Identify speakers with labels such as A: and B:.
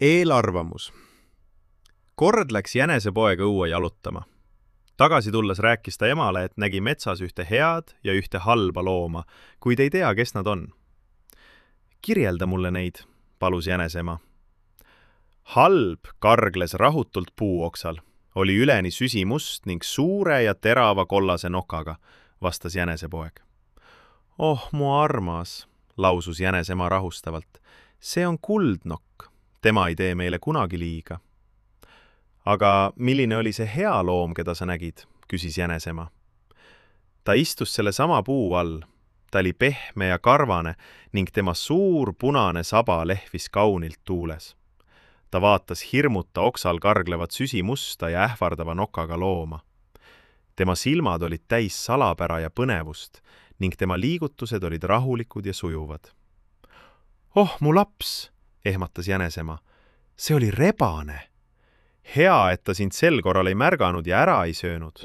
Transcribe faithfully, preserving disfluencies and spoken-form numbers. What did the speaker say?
A: Eelarvamus. Kord läks jänesepoeg õue jalutama. Tagasi tulles rääkis ta emale, et nägi metsas ühte head ja ühte halba looma, kuid ei tea, kes nad on. Kirjelda mulle neid, palus jänesema. Halb kargles rahutult puuoksal, oli üleni süsimust ning suure ja terava kollase nokaga, vastas jänesepoeg. Oh, mu armas, lausus jänesema rahustavalt. See on kuldnokk, tema ei tee meile kunagi liiga. Aga milline oli see hea loom, keda sa nägid, küsis jänesema. Ta istus selle sama puu all. Ta oli pehme ja karvane ning tema suur punane saba lehvis kaunilt tuules. Ta vaatas hirmuta oksal karglevat süsimusta ja ähvardava nokaga looma. Tema silmad olid täis salapära ja põnevust ning tema liigutused olid rahulikud ja sujuvad. Oh, mu laps, ehmatas jänesema. See oli rebane. Hea, et ta sind sel korral ei märganud ja ära ei söönud.